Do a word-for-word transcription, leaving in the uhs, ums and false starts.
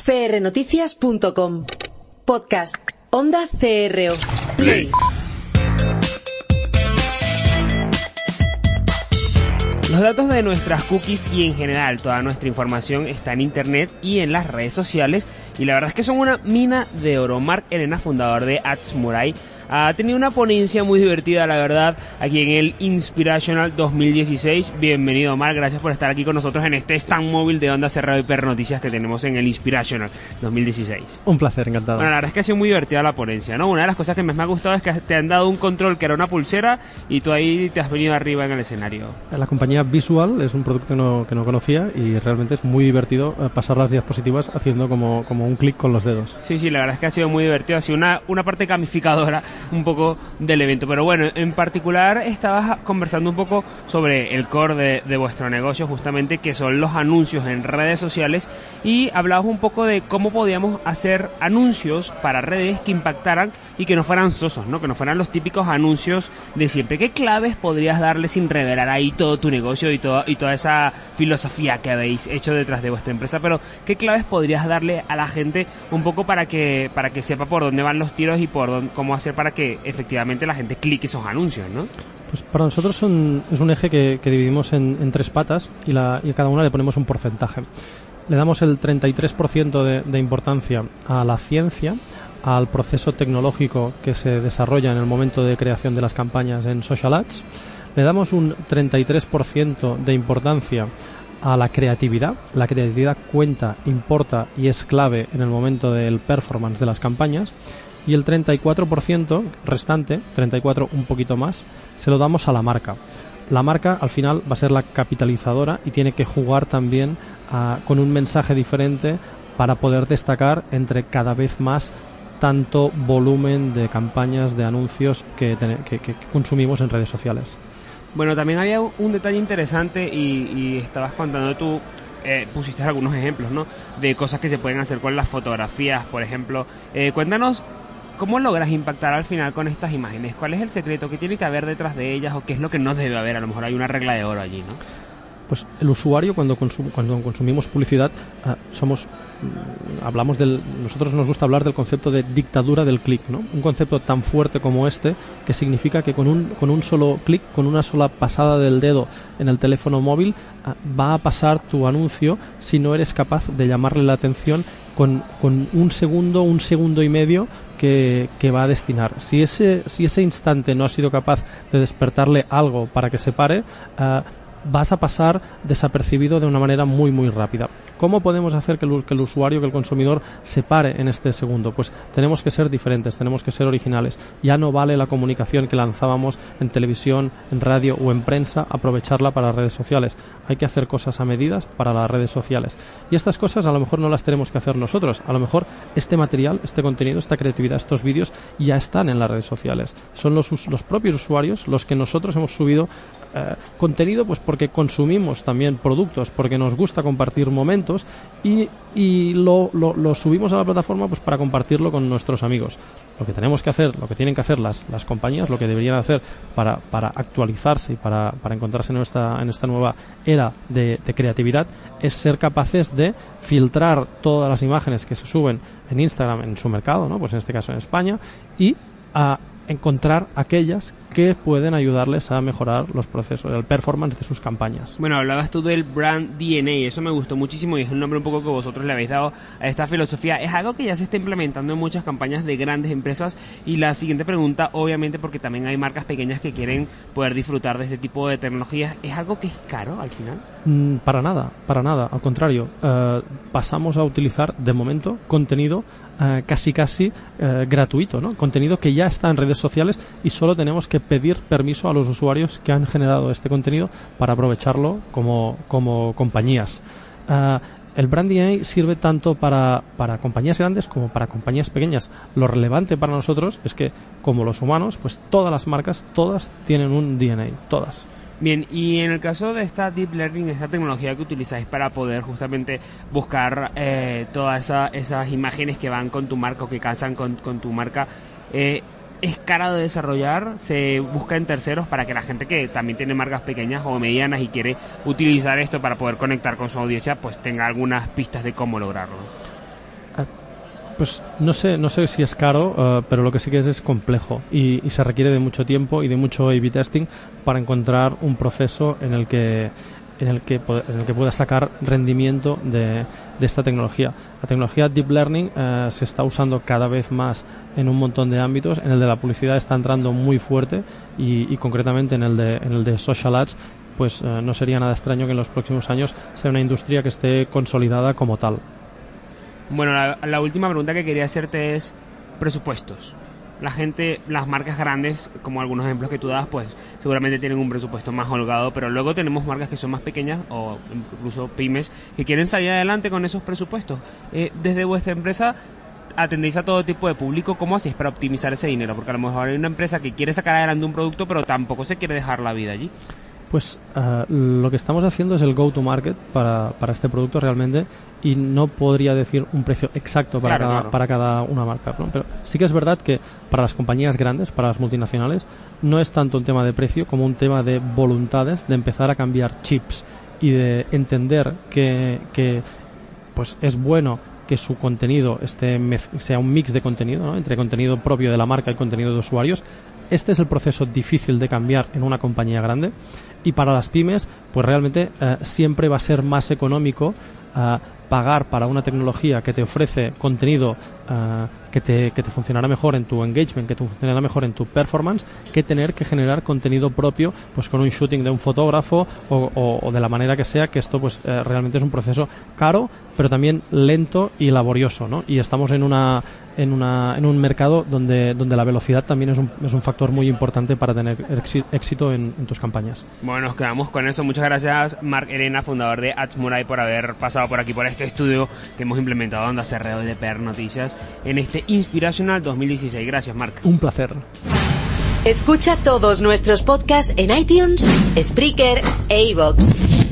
c r noticias punto com. Podcast Onda C R O. Play. Los datos de nuestras cookies y en general toda nuestra información está en internet y en las redes sociales, y la verdad es que son una mina de oro. Mark Elena, fundador de Adsmurai, ha tenido una ponencia muy divertida, la verdad, aquí en el Inspirational dos mil dieciséis. Bienvenido, Mark, gracias por estar aquí con nosotros en este stand móvil de Onda C R O y P R Noticias que tenemos en el Inspirational dos mil dieciséis. Un placer, encantado. Bueno, la verdad es que ha sido muy divertida la ponencia, ¿no? Una de las cosas que más me ha gustado es que te han dado un control que era una pulsera y tú ahí te has venido arriba en el escenario. La compañía Visual es un producto que no, que no conocía y realmente es muy divertido pasar las diapositivas haciendo como, como un clic con los dedos. Sí, sí, la verdad es que ha sido muy divertido, ha sido una, una parte gamificadora un poco del evento. Pero bueno, en particular estabas conversando un poco sobre el core de, de vuestro negocio, justamente, que son los anuncios en redes sociales, y hablabas un poco de cómo podíamos hacer anuncios para redes que impactaran y que no fueran sosos, ¿no? Que no fueran los típicos anuncios de siempre. ¿Qué claves podrías darle sin revelar ahí todo tu negocio y, todo, y toda esa filosofía que habéis hecho detrás de vuestra empresa? Pero ¿qué claves podrías darle a la gente un poco para que para que sepa por dónde van los tiros y por dónde, cómo hacer para que efectivamente la gente clique esos anuncios, ¿no? Pues para nosotros son, es un eje que, que dividimos en, en tres patas y, la, y a cada una le ponemos un porcentaje. Le damos el treinta y tres por ciento de, de importancia a la ciencia, al proceso tecnológico que se desarrolla en el momento de creación de las campañas en Social Ads. Le damos un treinta y tres por ciento de importancia a la creatividad. La creatividad cuenta, importa y es clave en el momento del performance de las campañas. Y el treinta y cuatro por ciento restante, treinta y cuatro un poquito más, se lo damos a la marca. La marca al final va a ser la capitalizadora y tiene que jugar también uh, con un mensaje diferente para poder destacar entre cada vez más tanto volumen de campañas, de anuncios que, ten- que, que consumimos en redes sociales. Bueno, también había un detalle interesante y, y estabas contando tú, eh, pusiste algunos ejemplos, ¿no? De cosas que se pueden hacer con las fotografías, por ejemplo. Eh, cuéntanos, ¿cómo logras impactar al final con estas imágenes? ¿Cuál es el secreto? ¿Qué tiene que haber detrás de ellas o qué es lo que no debe haber? A lo mejor hay una regla de oro allí, ¿no? Pues el usuario, cuando, consum- cuando consumimos publicidad, uh, somos mm, hablamos del nosotros nos gusta hablar del concepto de dictadura del clic, ¿no? Un concepto tan fuerte como este, que significa que con un con un solo clic, con una sola pasada del dedo en el teléfono móvil, uh, va a pasar tu anuncio si no eres capaz de llamarle la atención con, con un segundo, un segundo y medio que, que va a destinar. Si ese si ese instante no has sido capaz de despertarle algo para que se pare, uh, vas a pasar desapercibido de una manera muy muy rápida. ¿Cómo podemos hacer que el, que el usuario, que el consumidor se pare en este segundo? Pues tenemos que ser diferentes, tenemos que ser originales. Ya no vale la comunicación que lanzábamos en televisión, en radio o en prensa, aprovecharla para las redes sociales. Hay que hacer cosas a medidas para las redes sociales. Y estas cosas a lo mejor no las tenemos que hacer nosotros. A lo mejor este material, este contenido, esta creatividad, estos vídeos ya están en las redes sociales. Son los, los propios usuarios los que nosotros hemos subido eh, contenido, pues porque consumimos también productos, porque nos gusta compartir momentos y, y lo, lo, lo subimos a la plataforma pues para compartirlo con nuestros amigos. Lo que tenemos que hacer, lo que tienen que hacer las, las compañías, lo que deberían hacer para, para actualizarse y para, para encontrarse en esta, en esta nueva era de, de creatividad, es ser capaces de filtrar todas las imágenes que se suben en Instagram en su mercado, ¿no? Pues en este caso en España, y a encontrar aquellas que pueden ayudarles a mejorar los procesos, el performance de sus campañas. Bueno, hablabas tú del brand D N A, eso me gustó muchísimo y es un nombre un poco que vosotros le habéis dado a esta filosofía. Es algo que ya se está implementando en muchas campañas de grandes empresas, y la siguiente pregunta, obviamente, porque también hay marcas pequeñas que quieren poder disfrutar de este tipo de tecnologías, ¿es algo que es caro al final? Mm, para nada, para nada, al contrario, eh, pasamos a utilizar de momento contenido eh, casi casi eh, gratuito, ¿no? Contenido que ya está en redes sociales y solo tenemos que pedir permiso a los usuarios que han generado este contenido para aprovecharlo como, como compañías. Uh, el brand D N A sirve tanto para, para compañías grandes como para compañías pequeñas. Lo relevante para nosotros es que, como los humanos, pues todas las marcas, todas tienen un D N A, todas. Bien, y en el caso de esta Deep Learning, esta tecnología que utilizáis para poder justamente buscar eh, todas esa, esas imágenes que van con tu marca o que casan con, con tu marca, eh, ¿es cara de desarrollar? ¿Se busca en terceros para que la gente que también tiene marcas pequeñas o medianas y quiere utilizar esto para poder conectar con su audiencia, pues tenga algunas pistas de cómo lograrlo? Pues no sé, no sé si es caro, uh, pero lo que sí que es es complejo y, y se requiere de mucho tiempo y de mucho A B testing para encontrar un proceso en el que en el que en el que pueda sacar rendimiento de, de esta tecnología. La tecnología Deep Learning uh, se está usando cada vez más en un montón de ámbitos. En el de la publicidad está entrando muy fuerte y, y concretamente en el de en el de social ads, pues uh, no sería nada extraño que en los próximos años sea una industria que esté consolidada como tal. Bueno, la, la última pregunta que quería hacerte es presupuestos. La gente, las marcas grandes, como algunos ejemplos que tú das, pues seguramente tienen un presupuesto más holgado, pero luego tenemos marcas que son más pequeñas o incluso pymes que quieren salir adelante con esos presupuestos. Eh, desde vuestra empresa atendéis a todo tipo de público. ¿Cómo hacéis para optimizar ese dinero? Porque a lo mejor hay una empresa que quiere sacar adelante un producto, pero tampoco se quiere dejar la vida allí. Pues uh, lo que estamos haciendo es el go-to-market para, para este producto realmente, y no podría decir un precio exacto para, claro, cada, claro. para cada una marca, ¿no? Pero sí que es verdad que para las compañías grandes, para las multinacionales, no es tanto un tema de precio como un tema de voluntades, de empezar a cambiar chips y de entender que, que pues es bueno que su contenido este sea un mix de contenido, ¿no? Entre contenido propio de la marca y contenido de usuarios. Este es el proceso difícil de cambiar en una compañía grande, y para las pymes pues realmente eh, siempre va a ser más económico eh, pagar para una tecnología que te ofrece contenido uh, que, te, que te funcionará mejor en tu engagement, que te funcionará mejor en tu performance, que tener que generar contenido propio pues con un shooting de un fotógrafo o, o, o de la manera que sea, que esto pues eh, realmente es un proceso caro, pero también lento y laborioso, ¿no? Y estamos en una en una en un mercado donde donde la velocidad también es un, es un factor muy importante para tener éxito en, en tus campañas. Bueno, nos quedamos con eso. Muchas gracias, Marc Elena, fundador de Adsmurai, por haber pasado por aquí, por este estudio que hemos implementado Onda C R de P R Noticias en este Inspirational dos mil dieciséis. Gracias, Marc. Un placer. Escucha todos nuestros podcasts en iTunes, Spreaker e iVoox.